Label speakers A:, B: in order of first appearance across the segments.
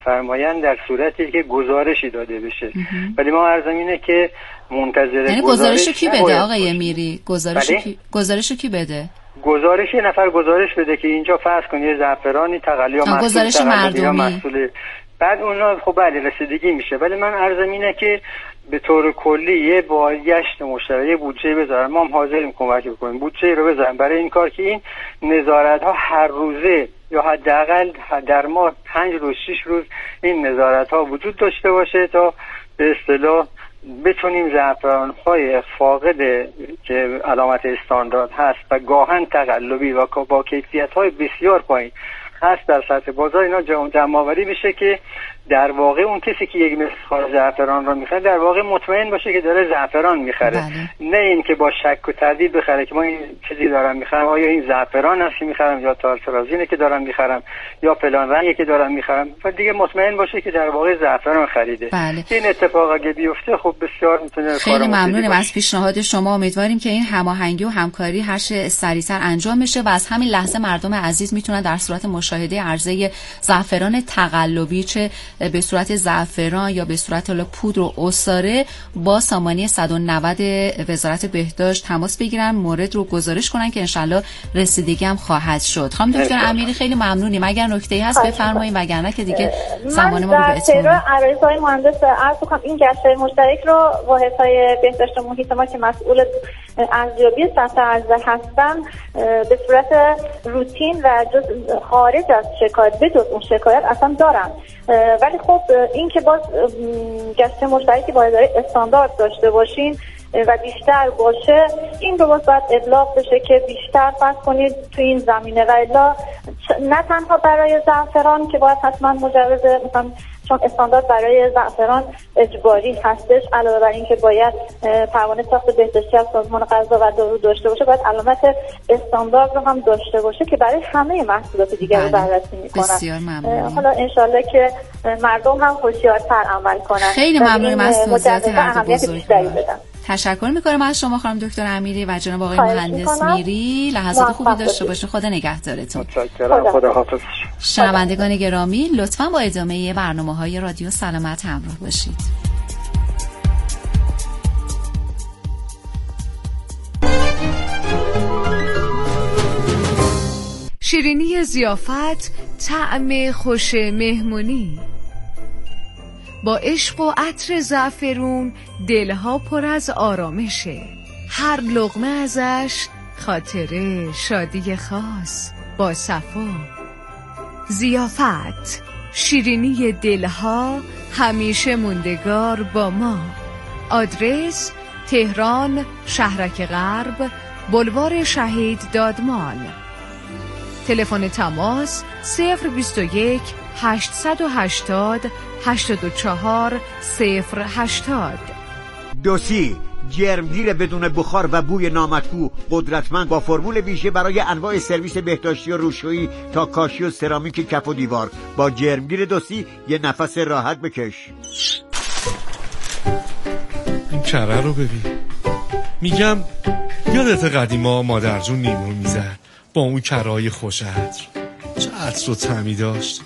A: فرمایند در صورتی که گزارشی داده بشه. ولی ما عرضم اینه که منتظر
B: یعنی گزارشو کی بده آقای میری؟ گزارشو کی بده؟
A: گزارش یه نفر گزارش بده که اینجا فرض کنید یه زعفرانی تقلی یا
B: گزارش مردمی
A: بعد اونا خب بله رسیدگی میشه. ولی من عرضم اینه که به طور کلی یه بازگشت مشترک بودجه بذارن، ما هم حاضریم کمک بکنیم بودجه رو بذارن برای این کار که این نظارت ها هر روزه یا حداقل در ماه 5 روز 6 روز این نظارت ها وجود داشته باشه تا به اصطلاح بتونیم زعفران‌های فاقد که علامت استاندارد هست و گاهن تقلبی و با کیفیت‌های بسیار پایین هست در سطح بازار اینا جمع‌آوری بشه که در واقع اون کسی که یک مسخال زعفران رو میخره در واقع مطمئن باشه که داره زعفران میخره. نه این که با شک و تردید بخره که ما این چیزی دارم میخرم، آیا این زعفران هست که میخرم یا تارترازینه که دارم میخرم یا فلان رنگی که دارم میخرم و دیگه مطمئن باشه که در واقع زعفران خریده. این اتفاق اگه بیفته خب بسیار میتونه
B: خیلی ممنونم از پیشنهاد شما. امیدواریم که این هماهنگی و همکاری هر چه سریعتر انجام بشه و از همین لحظه مردم عزیز میتونن در صورت مشاهده عرضه زعفران تقلبی چه به صورت زعفران یا به صورت پودر و عصاره با سامانه 190 وزارت بهداشت تماس بگیرن، مورد رو گزارش کنن که انشالله رسیدگی هم خواهد شد. خانم دکتر امیری خیلی ممنونیم. اگر نکته‌ای هست بفرمایید وگرنه که دیگه زمان ما رو به اتمام.
C: من عرضای مهندس عرض کنم این گشت مشترک رو واحدهای بهداشت محیط ما که مسئول ارزیابی سطح عرضه هستن به صورت روتین و خارج از شکایت به جز اون شکایت اصلا دارن. ولی خب این که باز گشت مشترکی باید استاندارد داشته باشین و بیشتر باشه این رو باید ابلاغ بشه که بیشتر فرض کنید تو این زمینه و الا نه تنها برای زعفران که باید حتما مجوز مثلا چون استاندارد برای زعفران اجباری هستش، علاوه بر این که باید پروانه ساخت بهداشتی از سازمان غذا و دارو داشته باشه باید علامت استاندارد رو هم داشته باشه که برای همه محصولات دیگر رو بررسی میکنن.
B: بسیار ممنونم.
C: حالا انشالله که مردم هم هوشیارتر عمل کنن.
B: خیلی ممنونم از توضیحات هر دو بزرگوار. تشکر میکنم از شما خانم دکتر امیری و جناب آقای مهندس میری. لحظات خوبی داشته باشید. خدا نگهدارتون.
A: متشکرم. خدا حافظ.
B: شنوندگان گرامی لطفاً با ادامه برنامه‌های رادیو سلامت همراه باشید.
D: شیرینی ضیافت، طعم خوش مهمونی. با عشق و عطر زعفرون دلها پر از آرامشه. هر لقمه ازش خاطره شادی خاص با صفا. ضیافت، شیرینی دلها همیشه موندگار با ما. آدرس تهران شهرک غرب، بلوار شهید دادمان. تلفن تماس 021 880 84 080.
E: دوسی جرمگیر بدون بخار و بوی نامطبوع قدرتمند با فرمول ویژه برای انواع سرویس بهداشتی و روشویی تا کاشی و سرامیک کف و دیوار. با جرمگیر دوسی یه نفس راحت بکش.
F: این کره رو ببین. میگم یادت قدیما مادر جون نیمون میزد با اون کره‌های خوش عطر. چه عطر و طعمی داشت.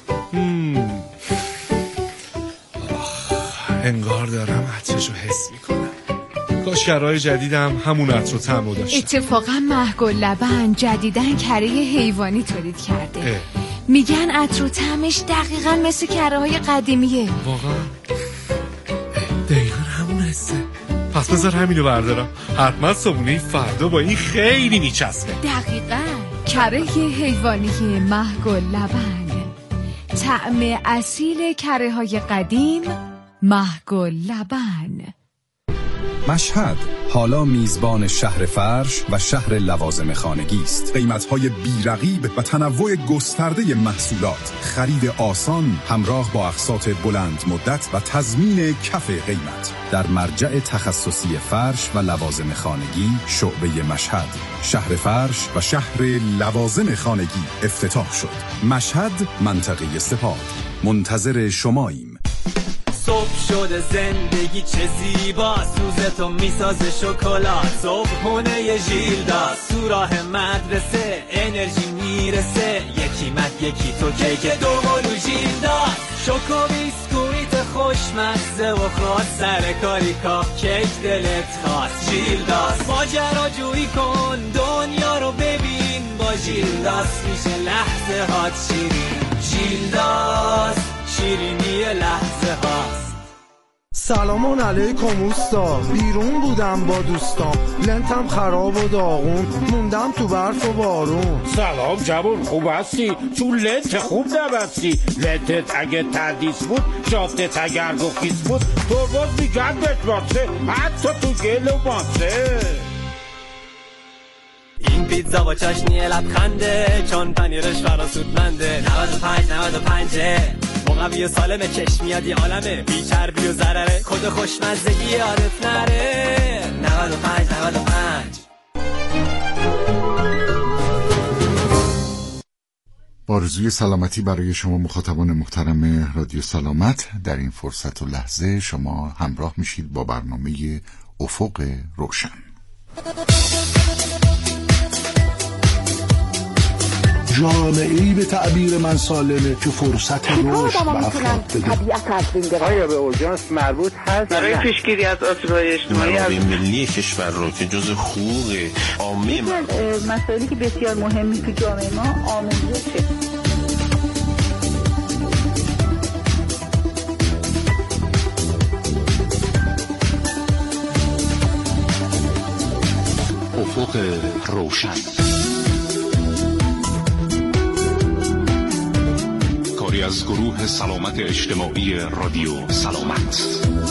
F: انگار دارم عطرشو حس میکنم. کاش کره‌های جدیدم همون عطر و طعمو داشت.
D: اتفاقا مهگل لبن جدیدن کره حیوانی تولید کرده. میگن عطر و طعمش دقیقاً مثل کره‌های قدیمیه.
F: واقعا دقیقاً همون حسه. پس بذار همینو بردارم. حتما صابونه فردا با این خیلی میچسبه.
D: دقیقاً کره حیوانی مهگل لبن، طعم اصیل کره های قدیم مهگل لبن.
G: مشهد حالا میزبان شهر فرش و شهر لوازم خانگی است. قیمت‌های بی‌رقیب و تنوع گسترده محصولات، خرید آسان همراه با اقساط بلند مدت و تضمین کف قیمت. در مرجع تخصصی فرش و لوازم خانگی شعبه مشهد، شهر فرش و شهر لوازم خانگی افتتاح شد. مشهد، منطقه سپاه. منتظر شماییم.
H: صبح شده زندگی چه زیبا، سوزتو میسازه شکلات، صبحونه ژیلدا، تو راه مدرسه انرژی میرسه، یکی من یکی تو کیک دومونو ژیلدا، شوکو بیسکویت خوشمزه و خاص سر کاریکا کیک دلت خواست. ژیلداس ماجراجویی کن دنیا رو ببین، با ژیلداس میشه لحظه هات شیرین. ژیلداس شیرینی لحظه هاست.
I: سلام علیکم اوستا، بیرون بودم با دوستام، لنتم خراب و داغون، موندم تو برف و بارون.
J: سلام جوون، خوب هستی؟ چون لنت خوب نبستی. لنتت اگه تردیس بود، جادت اگر گخیس بود، ترباز میگن بشماسه حتی تو گل و ماسه.
H: این پیتزا با چاشنی لبخنده، چون پنیرش فراسودمنده. 95 مقوی و سالمه، چشم میاد یه عالمه، بی چربی و ضرره، کد خوشمزگی یادت نره. 95
K: آرزوی سلامتی برای شما مخاطبان محترم رادیو سلامت. در این فرصت و لحظه شما همراه میشید با برنامه افق روشن.
L: جامعه‌ای به تعبیر من سالمه که فرصت رشد به افراد بده.
M: آیا به اورژانس مربوط هست؟
N: برای پیشگیری از آسیب‌های اجتماعی
O: منابع ملی کشور رو که جز حقوق عامه
P: مسائلی که بسیار مهمی تو جامعه ما آموزشه.
K: افق روشن، کاری از گروه سلامت اجتماعی رادیو سلامت.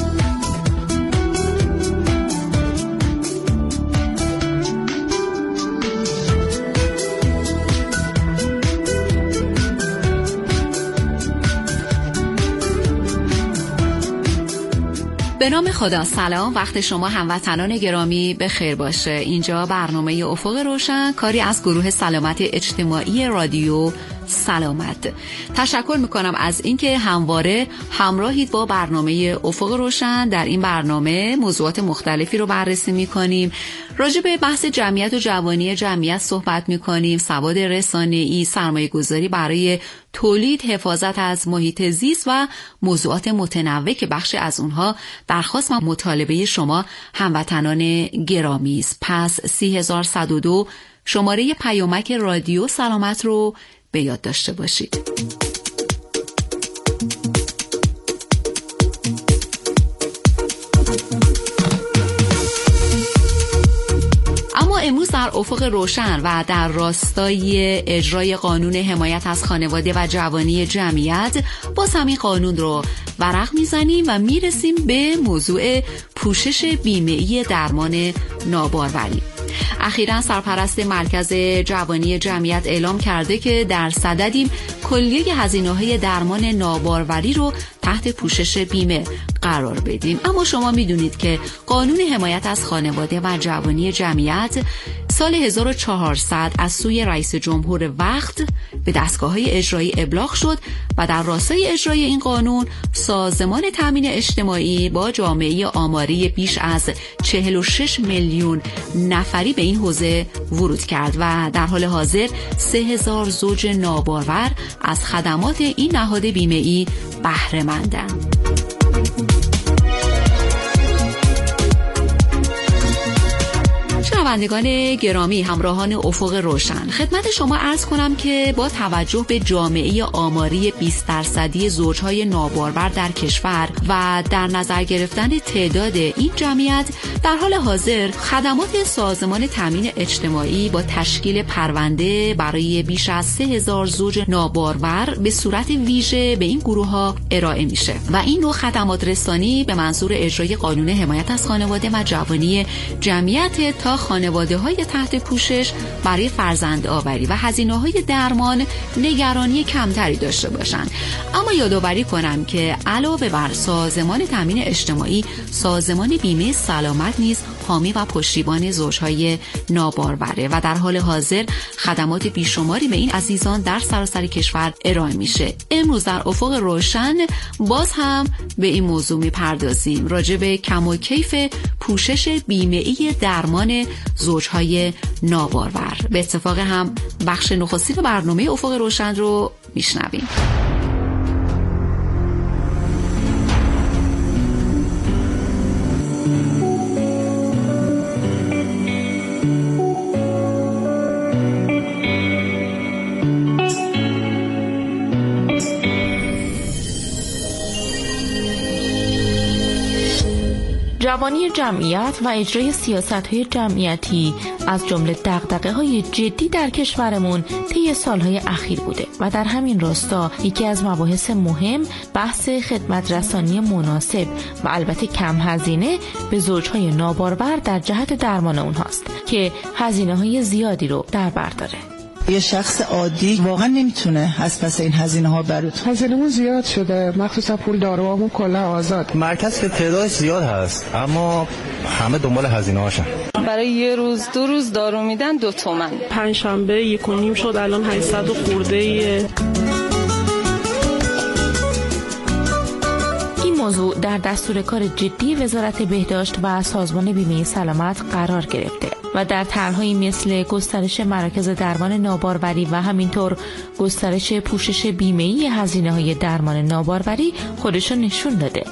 B: به نام خدا. سلام، وقت شما هموطنان گرامی به خیر باشه. اینجا برنامه افق روشن، کاری از گروه سلامت اجتماعی رادیو سلامت. تشکر میکنم از اینکه همواره همراهید با برنامه افق روشن. در این برنامه موضوعات مختلفی رو بررسی میکنیم، راجع به بحث جمعیت و جوانی جمعیت صحبت میکنیم، سواد رسانه‌ای، سرمایه گذاری برای تولید، حفاظت از محیط زیست و موضوعات متنوع که بخش از اونها درخواست و مطالبه شما هموطنان گرامی است. پس 3102 شماره پیامک رادیو سلامت رو به یاد داشته باشید. اما امروز در افق روشن و در راستای اجرای قانون حمایت از خانواده و جوانی جمعیت، باز همین قانون رو ورق میزنیم و میرسیم به موضوع پوشش بیمه‌ای درمان ناباروری. اخیراً سرپرست مرکز جوانی جمعیت اعلام کرده که در صددیم کلیه هزینه‌های درمان ناباروری رو تحت پوشش بیمه قرار بدیم. اما شما میدونید که قانون حمایت از خانواده و جوانی جمعیت سال 1400 از سوی رئیس جمهور وقت به دستگاه‌های اجرایی ابلاغ شد و در راستای اجرای این قانون سازمان تامین اجتماعی با جامعه آماری بیش از 46 میلیون نفری به این حوزه ورود کرد و در حال حاضر 3000 زوج نابارور از خدمات این نهاد بیمه‌ای بهره مندند. شنوندگان گرامی، همراهان افق روشن، خدمت شما عرض کنم که با توجه به جامعه آماری 20% زوجهای نابارور در کشور و در نظر گرفتن تعداد این جمعیت، در حال حاضر خدمات سازمان تامین اجتماعی با تشکیل پرونده برای بیش از 3000 زوج نابارور به صورت ویژه به این گروه ها ارائه میشه و این نوع خدمات رسانی به منظور اجرای قانون حمایت از خانواده و جوانی جمعیت تا خانواده‌های تحت پوشش برای فرزندآوری و هزینه‌های درمان نگرانی کمتری داشته باشند. اما یادآوری کنم که علاوه بر سازمان تامین اجتماعی، سازمان بیمه سلامت نیز حامی و پشتیبان زوجهای ناباروره و در حال حاضر خدمات بیشماری به این عزیزان در سراسر کشور ارائه میشه. امروز در افق روشن باز هم به این موضوع میپردازیم، راجع به کم و کیف پوشش بیمه‌ای درمان زوجهای نابارور. به اتفاق هم بخش نخستین برنامه افق روشن رو میشنویم.
Q: جوانی جمعیت و اجرای سیاست‌های جمعیتی از جمله دغدغه‌های جدی در کشورمون طی سال‌های اخیر بوده و در همین راستا یکی از مباحث مهم بحث خدمت رسانی مناسب و البته کم هزینه به زوج‌های نابارور در جهت درمان اونهاست که هزینه‌های زیادی رو در بر داره.
R: یه شخص عادی واقعا نمیتونه از پس این هزینه ها بروت.
S: هزینه‌مون زیاد شده، مخصوصا پول داروامون کلا آزاد.
T: مرکز که تعدادش زیاد هست اما همه دنبال هزینه هاشن.
U: برای یه روز 2 روز دارو میدن 2 تومن.
V: پنجشنبه 1.5 شد، الان 800 و خورده‌ایه.
Q: این موضوع در دستور کار جدی وزارت بهداشت و سازمان بیمه سلامت قرار گرفته و در طرح‌هایی مثل گسترش مراکز درمان ناباروری و همینطور گسترش پوشش بیمه‌ای هزینه‌های درمان ناباروری خودشو نشون داده.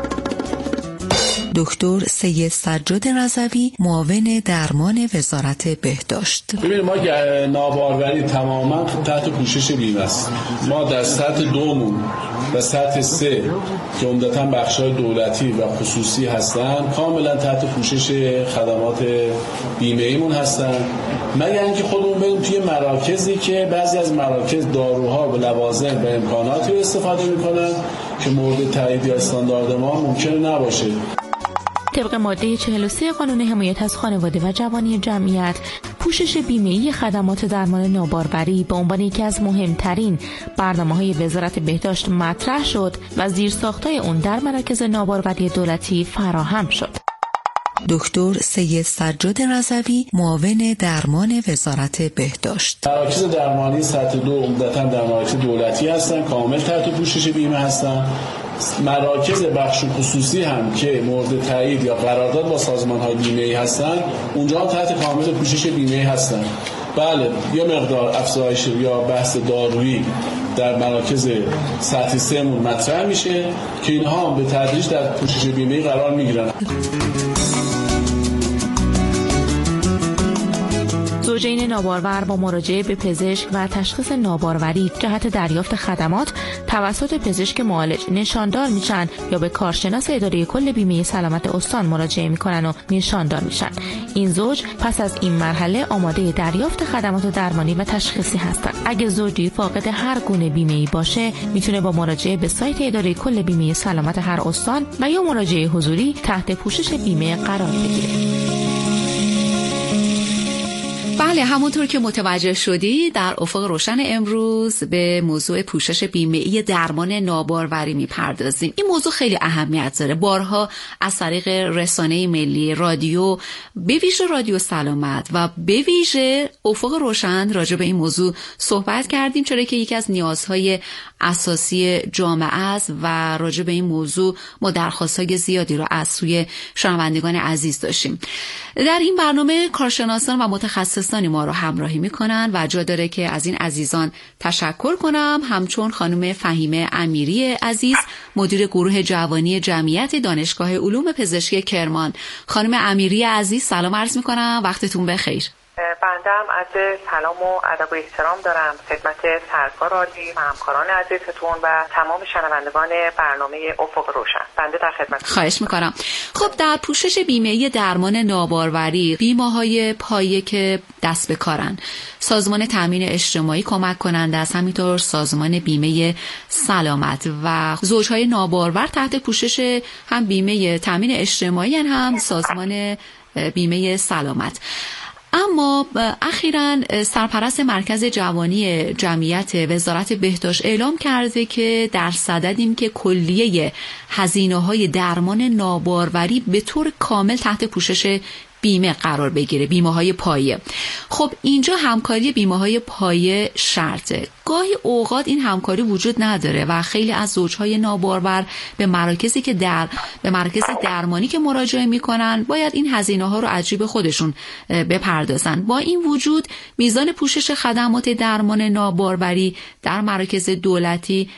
W: دکتر سید سجاد رضوی، معاون درمان وزارت بهداشت.
X: ببینید ما ناباروری تماما تحت پوشش بیمه است. ما در سطح 2 و سطح 3 که عمدتاً بخش‌های دولتی و خصوصی هستن کاملا تحت پوشش خدمات بیمه‌ایمون هستن، مگر اینکه خودمون بریم توی مراکزی که بعضی از مراکز داروها و لوازم و امکاناتی رو استفاده می‌کنن که مورد تایید یا استاندارد ما ممکن نباشه.
Q: طبق ماده 43 قانون حمایت از خانواده و جوانی جمعیت، پوشش بیمه‌ای خدمات درمان ناباروری به عنوان یکی از مهمترین برنامه‌های وزارت بهداشت مطرح شد و زیرساخت‌های اون در مراکز ناباروری دولتی فراهم شد.
W: دکتر سید سجاد رضوی، معاون درمان وزارت بهداشت.
X: مراکز درمانی سطح 2 عمدتاً در مراکز دولتی هستن، کامل تحت پوشش بیمه هستن. مراکز بخش خصوصی هم که مورد تایید یا قرارداد با سازمان‌های بیمه‌ای هستن، اونجا هم تحت کامل پوشش بیمه‌ای هستن. بله، یه مقدار افزایش یا بحث دارویی در مراکز سطح 3 مطرح میشه که اینها هم به تدریج در پوشش بیمه‌ای قرار میگیرن.
Q: زوجین نابارور با مراجعه به پزشک و تشخیص ناباروری جهت دریافت خدمات توسط پزشک معالج نشاندار میشن یا به کارشناس اداره کل بیمه سلامت استان مراجعه میکنن و نشاندار میشن. این زوج پس از این مرحله آماده دریافت خدمات درمانی و تشخیصی هستن. اگه زوجی فاقد هر گونه بیمه‌ای باشه، میتونه با مراجعه به سایت اداره کل بیمه سلامت هر استان و یا مراجعه حضوری تحت پوشش بیمه قرار بگیره.
B: بله، همونطور که متوجه شدی در افق روشن امروز به موضوع پوشش بیمه‌ای درمان ناباروری میپردازیم. این موضوع خیلی اهمیت داره. بارها از طریق رسانه ملی، رادیو، به ویژه رادیو سلامت و به ویژه افق روشن راجع به این موضوع صحبت کردیم، چرا که یکی از نیازهای اساسی جامعه است و راجع به این موضوع ما درخواست‌های زیادی رو از سوی شنوندگان عزیز داشتیم. در این برنامه کارشناسان و متخصصان ما رو همراهی میکنن و جا داره که از این عزیزان تشکر کنم، همچون خانم فهیمه امیری عزیز، مدیر گروه جوانی جمعیت دانشگاه علوم پزشکی کرمان. خانم امیری عزیز سلام عرض میکنم، وقتتون بخیر.
Y: بنده هم عرض سلام و ادب و احترام دارم خدمت سرکار عالی و همکاران عزیزتون و تمام شنوندگان برنامه افق روشن. بنده در خدمت.
B: خواهش میکنم. خب در پوشش بیمه درمان ناباروری، بیمه‌های پایه که دست به کارن، سازمان تامین اجتماعی کمک کننده است، همینطور سازمان بیمه سلامت و زوجهای نابارور تحت پوشش هم بیمه تامین اجتماعی هم سازمان بیمه سلامت. اما اخیراً سرپرست مرکز جوانی جمعیت وزارت بهداشت اعلام کرده که در صددیم که کلیه هزینه‌های درمان ناباروری به طور کامل تحت پوشش بیمه قرار بگیره، بیمه‌های پایه. خب اینجا همکاری بیمه‌های پایه شرطه. گاهی اوقات این همکاری وجود نداره و خیلی از زوجهای نابارور به مراکزی که به مراکز درمانی که مراجعه میکنن باید این هزینه‌ها رو از جیب خودشون بپردازن. با این وجود میزان پوشش خدمات درمان ناباروری در مراکز دولتی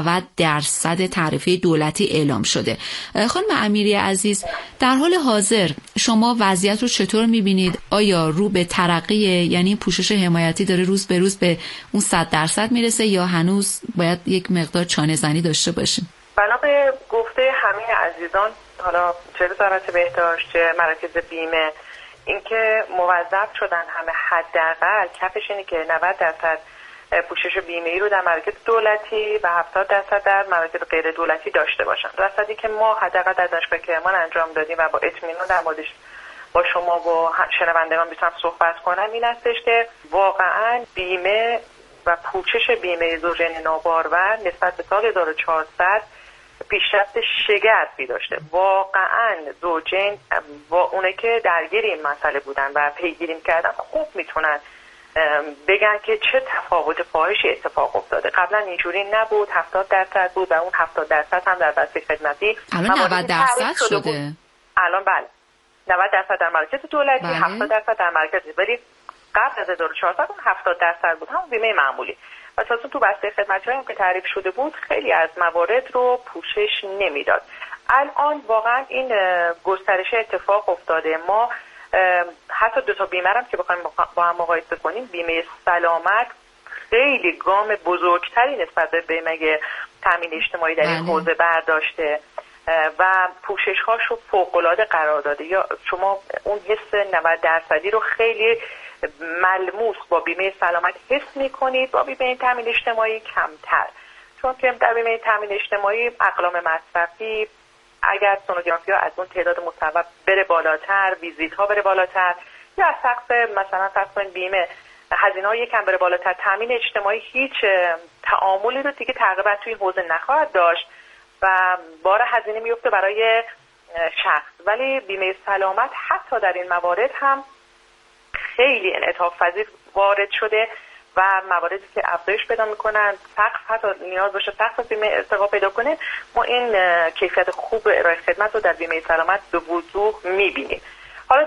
B: 90% تعرفه دولتی اعلام شده. خانم امیری عزیز، در حال حاضر شما وضعیت رو چطور میبینید؟ آیا رو به ترقی، یعنی پوشش حمایتی داره روز به روز به اون 100% میرسه یا هنوز باید یک مقدار چانه زنی داشته باشیم؟
Y: بنا طبق گفته همه عزیزان، حالا چه وزارت بهداشت چه مراکز بیمه، اینکه موظف شدن همه حداقل کفش اینه که 90% پوشش بیمه‌ای رو در مراکز دولتی و 70% در مراکز غیر دولتی داشته باشن. درصدی که ما حداقل در دانشگاه کرمان انجام دادیم و با اطمینان در موردش با شما و شنوندگان میتونم صحبت کنم این هستش که واقعا بیمه و پوشش بیمه زوجین نابارور نسبت به سال 1400 پیشرفت شگرفی داشته. واقعا زوجین با اونه که درگیر این مسئله بودن و پیگیری کردن خوب میتونن بگن که چه تفاوت فاحشی اتفاق افتاده. قبلا اینجوری نبود، 70% بود و اون 70% هم در بسته خدمتی
B: الان 90% شده.
Y: الان بله 90% در مراکز دولتی، 70% در مراکز، ولی قبل از 1400 اون 70% بود، همون بیمه معمولی. و تازه تو بسته خدمتی هم که تعریف شده بود خیلی از موارد رو پوشش نمیداد. الان واقعا این گسترش اتفاق افتاده. ما حتی 2 تا بیمه هم که بخوایم با هم مقایسه کنیم، بیمه سلامت خیلی گام بزرگتری نسبت به بیمه تامین اجتماعی در این حوزه برداشته و پوشش هاشو فوق‌العاده قرار داده. یا شما اون حس 90% رو خیلی ملموس با بیمه سلامت حس میکنید، با بیمه تامین اجتماعی کمتر، چون که در بیمه تامین اجتماعی اقلام مصرفی اگر سونوگرافی ها از اون تعداد مصوب بره بالاتر، ویزیت ها بره بالاتر، یا از سقف مثلا فرض کنید بیمه هزینه ها یکم بره بالاتر، تامین اجتماعی هیچ تعاملی رو دیگه تقریبا توی این حوزه نخواهد داشت و بار هزینه میفته برای شخص. ولی بیمه سلامت حتی در این موارد هم خیلی انعطاف پذیر وارد شده و مواردی که افزایش پیدا میکنن، سقف حتی نیاز باشه سقف بیمه ارتقا پیدا کنه، ما این کیفیت خوب ارائه خدمت رو در بیمه سلامت به وضوح میبینیم. حالا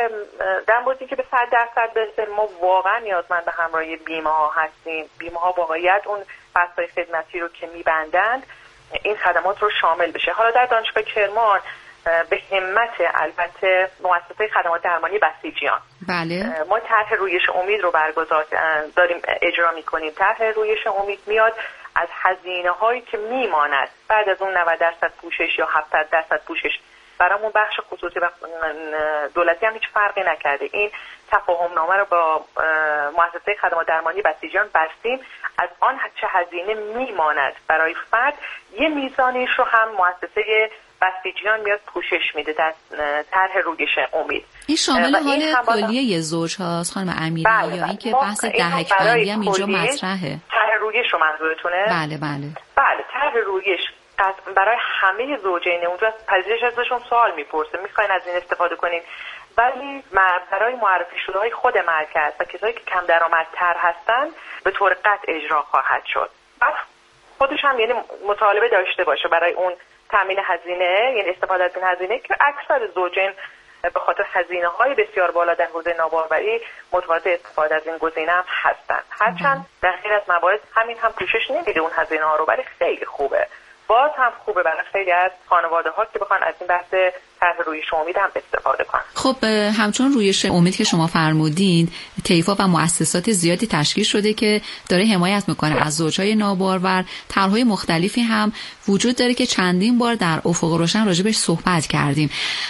Y: در موردی که به 100% برسه، ما واقعا نیازمند به همراهی بیمه ها هستیم. بیمه ها واقعیت اون بستای خدمتی رو که میبندند این خدمات رو شامل بشه. حالا در دانشگاه کرمان به همت البته مؤسسه خدمات درمانی بسیجیان
B: بله
Y: ما طرح رویش امید رو برگزار داریم اجرا میکنیم. طرح رویش امید میاد از هزینه هایی که میماند بعد از اون 90% پوشش یا 70% پوشش برامون بخش خصوصی و دولتی هم هیچ فرقی نکرده. این تفاهم نامه رو با مؤسسه خدمات درمانی بسیجیان بستیم. از آن چه هزینه میماند برای فرد یه میزانیش رو هم مؤسسه بسیجیان میاد پوشش میده در طرح رویش امید.
B: این شامل حال کلیه زوج هاست خانم امیری؟
Y: بله
B: یا اینکه بحث دهک بندی هم اینجا مطرحه؟
Y: طرح رویش رو منظورتونه؟
B: بله بله
Y: بله طرح رویش برای همه زوجین اونجا پذیرش ازشون سوال میپرسه میخواین از این استفاده کنین، ولی برای معرفی شده های خود مرکز و کسایی که کم درآمدتر هستن به طور قطع اجرا خواهد شد. بعد خودش هم یعنی مطالبه داشته باشه برای اون تامین هزینه، یعنی استفاده از این هزینه که اکثر زوجین به خاطر هزینه های بسیار بالا در حوزه ناباروری متقاضی استفاده از این گزینه هم هستن. هرچند در خیلی از موارد همین هم پوشش نمیده اون هزینه ها رو، ولی خیلی خوبه. باز هم خوبه برای خیلی از خانواده ها که بخوان از این بحث طرح رویش امید هم استفاده کنن.
B: خب همچون رویش امید که شما فرمودین، طیف‌ها و مؤسسات زیادی تشکیل شده که داره حمایت میکنه از زوجهای نابارور. طرح‌های مختلفی هم وجود داره که چندین بار در افق روشن راجبش صحبت کردیم،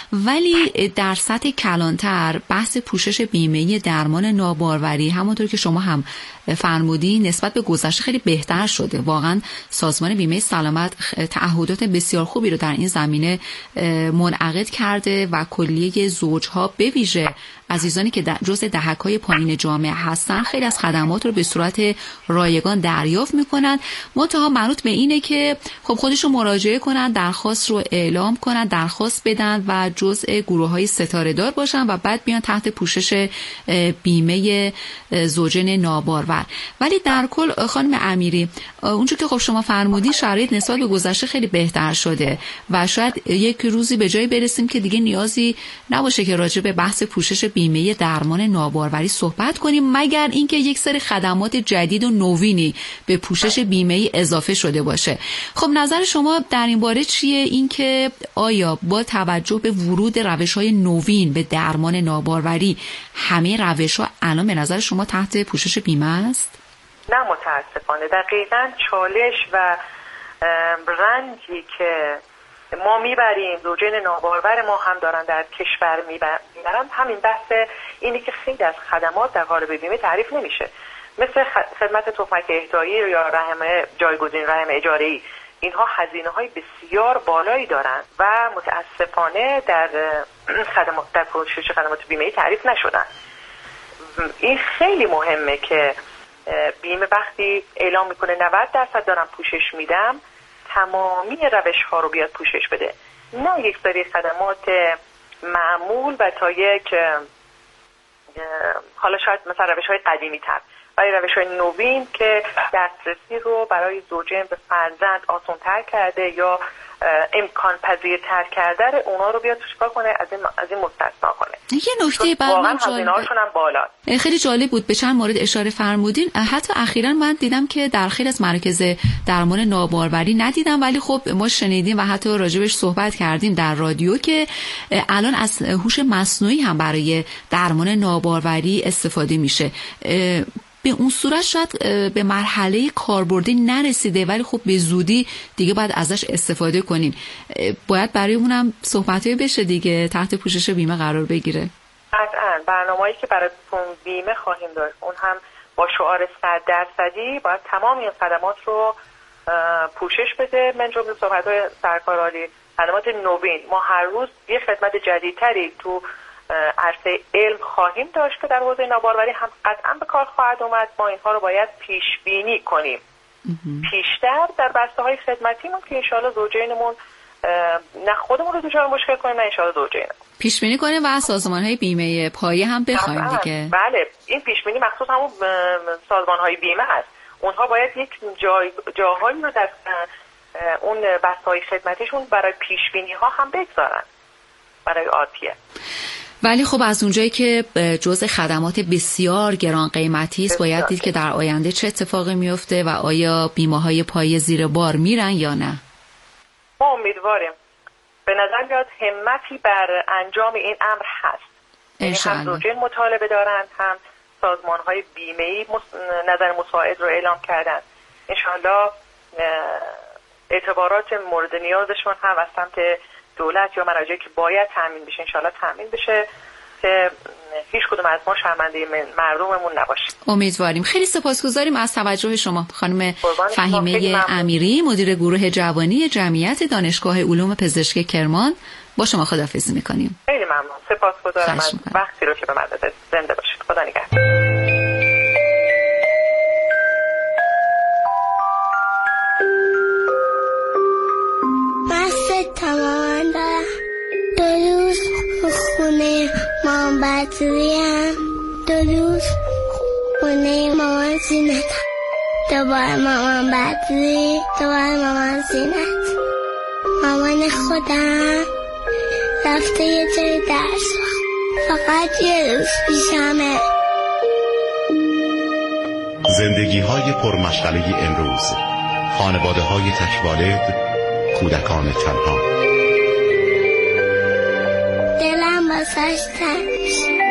B: ولی در سطح کلانتر بحث پوشش بیمه درمان ناباروری همونطور که شما هم فرمودین نسبت به گذشته خیلی بهتر شده. واقعا سازمان بیمه سلامت تعهدات بسیار خوبی رو در این زمینه منعقد کرده و کلیه زوجها به ویژه عزیزانی که جزء دهک‌های پایین جامعه هستن خیلی از خدمات رو به صورت رایگان دریافت میکنن. منتها منوط به اینه که خب خودشون مراجعه کنن، درخواست رو اعلام کنن، درخواست بدن و جزء گروه‌های ستاره‌دار باشن و بعد بیان تحت پوشش بیمه زوجین نابارور. ولی در کل خانم امیری، اونجور که خب شما فرمودی شرایط نسبت به گذشته خیلی بهتر شده و شاید یک روزی به جایی برسیم که دیگه نیازی نباشه که راجع به بحث پوشش بیمه درمان ناباروری صحبت کنیم، مگر اینکه یک سری خدمات جدید و نوینی به پوشش بیمه اضافه شده باشه. خب نظر شما در این باره چیه؟ اینکه آیا با توجه به ورود روش‌های نوین به درمان ناباروری همه روش‌ها الان به نظر شما تحت پوشش بیمه است؟
Y: نه متاسفانه. دقیقاً چالش و رنجی که ما میبریم، زوجین نابارور ما هم دارن در کشور میبرن، همین بحث اینی که خیلی از خدمات در قالب بیمه تعریف نمیشه، مثل خدمت تخمک اهدایی یا رحم جایگزین، رحم اجاره‌ای. اینها هزینه‌های بسیار بالایی دارن و متاسفانه در پروژه خدمات بیمه‌ای تعریف نشدن. این خیلی مهمه که بیمه وقتی اعلام میکنه 90% دارم پوشش میدم، تمامی روش‌ها رو بیاد پوشش بده، نه یک سری خدمات معمول و تا یک حالا شاید مثلا روش‌های قدیمی‌تر، برای روش‌های نوین که دسترسی رو برای زوجین به فرزند آسان‌تر کرده یا امکان پذیرتر کرده، اونا رو بیاد چیکار کنه، از این مستثنا کنه.
B: یه نکته
Y: واقعا هزینه‌هاشون هم بالا.
B: خیلی جالب بود، به چند مورد اشاره فرمودین. حتی اخیراً من دیدم که در خیلی از مراکز درمان ناباروری ندیدم، ولی خب ما شنیدیم و حتی راجبش صحبت کردیم در رادیو که الان از هوش مصنوعی هم برای درمان ناباروری استفاده میشه. به اون صورت شاید به مرحله کاربردی نرسیده، ولی خب به زودی دیگه باید ازش استفاده کنیم. باید برای اونم صحبتایی بشه دیگه، تحت پوشش بیمه قرار بگیره.
Y: قطعاً برنامه‌ای که برای بیمه خواهیم داشت اون هم با شعار 100% باید تمام این خدمات رو پوشش بده. من جمله صحبت‌های سرکار عالی خدمات نوین، ما هر روز یه خدمت جدیدتری تو عرصه علم خواهیم داشت که در حوزه ناباروری هم قطعا به کار خواهد اومد. ما اینها رو باید پیش بینی کنیم پیشتر در بسته‌های خدمتیمون که انشالله زوجینمون نه خودمون رو دچار مشکل کنیم، نه انشالله زوجینمون
B: پیش بینی کنیم و سازمان‌های بیمه پایه هم بخوایم دیگه.
Y: بله، این پیش بینی مخصوص همون سازمان‌های بیمه هست. اونها باید یک جاهایی رو در اون بسته‌های خدمتیشون برای پیش بینی‌ها هم بگذارن برای آتیه.
B: ولی خب از اونجایی که جزء خدمات بسیار گران قیمتی است، باید دید که در آینده چه اتفاقی میفته و آیا بیمه‌های پایه زیر بار میرن یا نه.
Y: ما امیدواریم. به نظر میاد همتی بر انجام این امر هست. یعنی هم زوجین مطالبه دارن، هم سازمان‌های بیمه‌ای نظر مساعد رو اعلام کردن. انشالله اعتبارات مورد نیازشون هم از سمت دولت یا مراجعی که باید تامین بشه انشالله تامین بشه که هیچ کدوم از ما شرمنده مردممون نباشه.
B: امیدواریم. خیلی سپاسگزاریم از توجه شما خانم فهیمه امیری، مدیر گروه جوانی جمعیت دانشگاه علوم پزشکی کرمان. با شما خداحافظی می‌کنیم.
Y: خیلی ممنون. سپاسگزارم از وقتی رو که به من دادید. زنده باشید. خدا نگهدار.
A: تمام دارم. دو روز خونه مامان بدریم، دو روز خونه مامان زینتم، دوباره مامان بدری، دوباره مامان زینت. مامان خودم رفته یه جای درس، فقط یه روز پیشمه.
C: زندگی های پرمشغله امروز، خانواده های تک‌والد، کودکان تنها.
A: دلم واسش تنگ شد.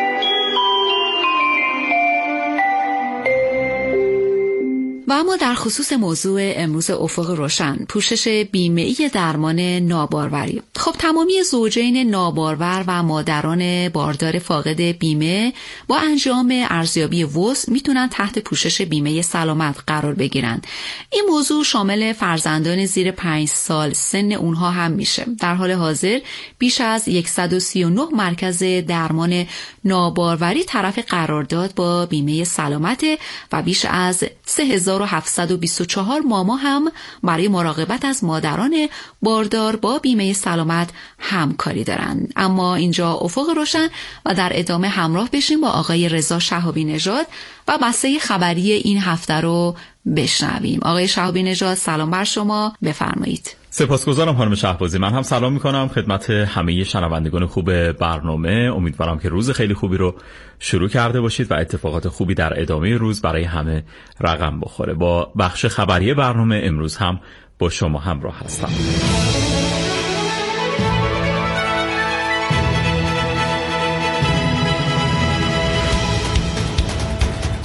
B: و اما در خصوص موضوع امروز افق روشن، پوشش بیمه‌ای درمان ناباروری. خب تمامی زوجین نابارور و مادران باردار فاقد بیمه با انجام ارزیابی وضع میتونن تحت پوشش بیمه سلامت قرار بگیرن. این موضوع شامل فرزندان زیر 5 سال سن اونها هم میشه. در حال حاضر بیش از 139 مرکز درمان ناباروری طرف قرارداد با بیمه سلامت و بیش از 3724 ماما هم برای مراقبت از مادران باردار با بیمه سلامت همکاری دارند. اما اینجا افق روشن و در ادامه همراه بشیم با آقای رضا شهابی نژاد و بسته خبری این هفته رو بشنویم. آقای شهابی نژاد سلام بر شما، بفرمایید.
D: سپاسگزارم خانم شهبازی. من هم سلام میکنم خدمت همه شنوندگان خوب برنامه. امیدوارم که روز خیلی خوبی رو شروع کرده باشید و اتفاقات خوبی در ادامه روز برای همه رقم بخوره. با بخش خبری برنامه امروز هم با شما همراه هستم.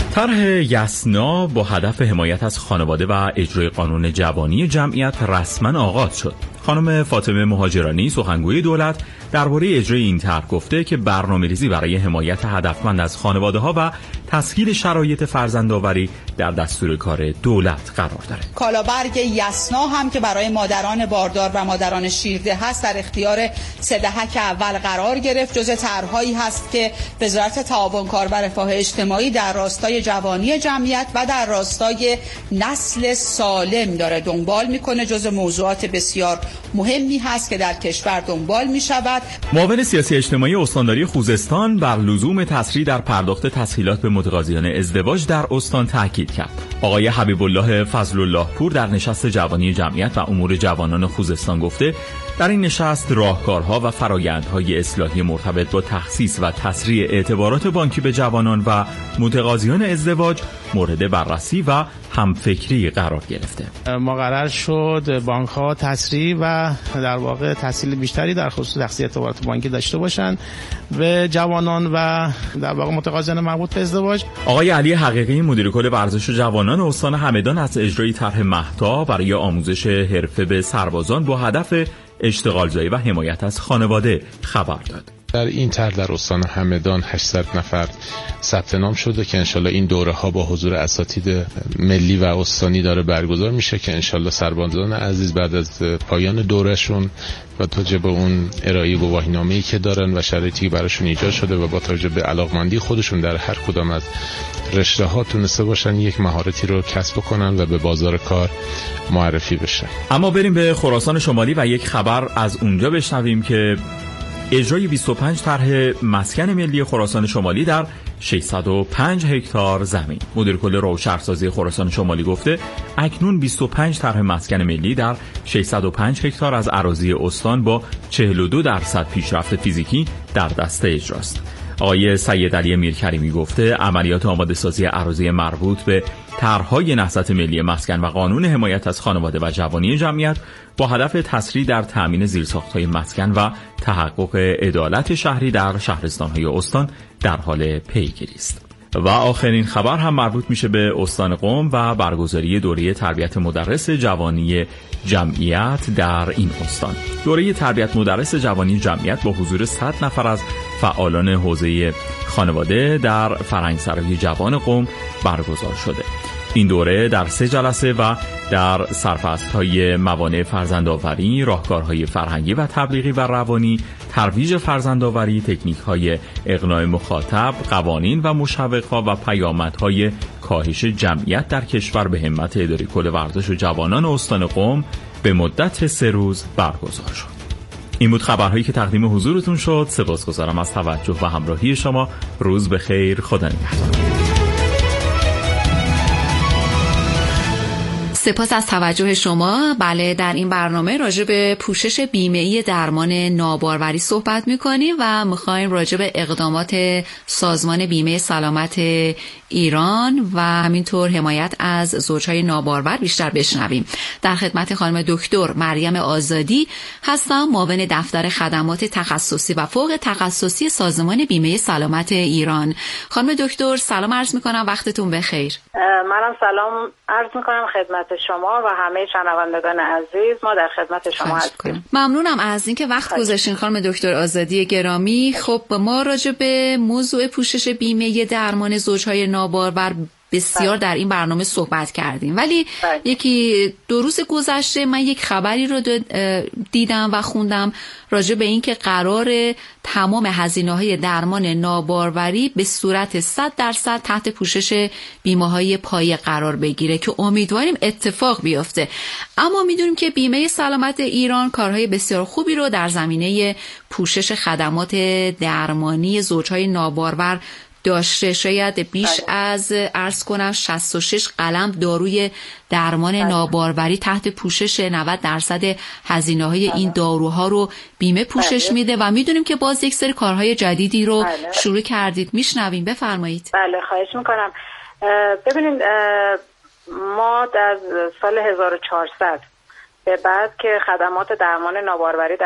D: طرح یسنا با هدف حمایت از خانواده و اجرای قانون جوانی جمعیت رسما آغاز شد. خانم فاطمه مهاجرانی سخنگوی دولت درباره اجرای این طرح گفته که برنامه‌ریزی برای حمایت هدفمند از خانواده‌ها و تسهیل شرایط فرزندآوری در دستور کار دولت قرار داره.
E: کالابرگ یسنا هم که برای مادران باردار و مادران شیرده هست در اختیار سه دهک اول قرار گرفت. جزء طرح‌هایی هست که وزارت تعاون کار و رفاه اجتماعی در راستای جوانی جمعیت و در راستای نسل سالم داره دنبال میکنه. جزء موضوعات بسیار مهمی هست که در کشور دنبال میشود.
D: معاون سیاسی اجتماعی استانداری خوزستان بر لزوم تسریع در پرداخت تسهیلات به متقاضیان ازدواج در استان تاکید کرد. آقای حبیب الله فضل الله پور در نشست جوانی جمعیت و امور جوانان خوزستان گفته در این نشست راهکارها و فرآیندهای اصلاحی مرتبط با تخصیص و تسریع اعتبارات بانکی به جوانان و متقاضیان ازدواج مورد بررسی و همفکری قرار گرفته.
T: مقرر شد بانک‌ها تسریع و در واقع تسهیل بیشتری در خصوص تخصیص اعتبارات بانکی داشته باشند به جوانان و در واقع متقاضیان مربوط به ازدواج.
D: آقای علی حقیقی مدیر کل ورزش جوانان استان همدان از اجرای طرح مهتا برای آموزش حرفه به سربازان با هدف اشتغالزایی و حمایت از خانواده خبر داد.
O: در این طرح در استان همدان 800 نفر ثبت نام شده که انشالله این دوره ها با حضور اساتید ملی و استانی داره برگزار میشه که انشالله سربازان عزیز بعد از پایان دورهشون و توجه به اون ارائه گواهینامه‌ای که دارن و شرایطی که براشون ایجاد شده و با توجه به علاقمندی خودشون در هر کدام از رشته ها تونسته باشن یک مهارتی رو کسب کنن و به بازار کار معرفی بشن.
D: اما بریم به خراسان شمالی و یک خبر از اونجا بشنویم که اجرای 25 طرح مسکن ملی خراسان شمالی در 605 هکتار زمین. مدیر کل راه و شهرسازی خراسان شمالی گفته اکنون 25 طرح مسکن ملی در 605 هکتار از اراضی استان با 42% پیشرفت فیزیکی در دست اجراست. آقای سید علی میرکریمی گفته عملیات آماده سازی اراضی مربوط به طرح‌های نهضت ملی مسکن و قانون حمایت از خانواده و جوانی جمعیت با هدف تسریع در تأمین زیرساخت‌های مسکن و تحقق عدالت شهری در شهرستان‌های استان در حال پیگیری است. و آخرین خبر هم مربوط میشه به استان قم و برگزاری دوره تربیت مدرس جوانی جمعیت در این استان. دوره تربیت مدرس جوانی جمعیت با حضور 100 نفر از فعالان حوزه خانواده در فرهنگسرای جوان قم برگزار شده. این دوره در 3 جلسه و در سرفصل‌های موانع فرزندآوری، راهکارهای فرهنگی و تبلیغی و روانی، ترویج فرزندآوری، تکنیک‌های اقناع مخاطب، قوانین و مشوق‌ها و پیامدهای کاهش جمعیت در کشور به همت اداره کل ورزش و جوانان استان قم به مدت 3 روز برگزار شد. این بود خبرهایی که تقدیم حضورتون شد. سپاسگزارم از توجه و همراهی شما. روز بخیر. خدا نگهدار.
B: سپاس از توجه شما. بله، در این برنامه راجع به پوشش بیمه‌ای درمان ناباروری صحبت می‌کنیم و می‌خوایم راجع به اقدامات سازمان بیمه سلامت ایران و همینطور حمایت از زوجهای نابارور بیشتر بشنویم. در خدمت خانم دکتر مریم آزادی هستم، معاون دفتر خدمات تخصصی و فوق تخصصی سازمان بیمه سلامت ایران. خانم دکتر سلام عرض می‌کنم، وقتتون بخیر.
Y: منم سلام عرض می‌کنم خدمت شما و همه شنوندگان عزیز. ما در خدمت شما هستیم.
B: ممنونم از اینکه وقت گذاشتین خانم دکتر آزادی گرامی. خب ما راجع به موضوع پوشش بیمه درمان زوجهای نابارور بسیار در این برنامه صحبت کردیم، ولی یکی 2 روز گذشته من یک خبری رو دیدم و خوندم راجع به این که قرار تمام هزینه‌های درمان ناباروری به صورت 100% تحت پوشش بیمه‌های پایه قرار بگیره که امیدواریم اتفاق بیفته. اما میدونیم که بیمه سلامت ایران کارهای بسیار خوبی رو در زمینه پوشش خدمات درمانی زوجهای نابارور داشته. شاید بیش از عرض کنم 66 قلم داروی درمان ناباروری تحت پوشش 90% هزینه‌های این داروها رو بیمه پوشش میده و میدونیم که باز یک سری کارهای جدیدی رو شروع کردید. میشنویم، بفرمایید.
Y: بله، خواهش میکنم. ببینید ما در سال 1400 به بعد که خدمات درمان ناباروری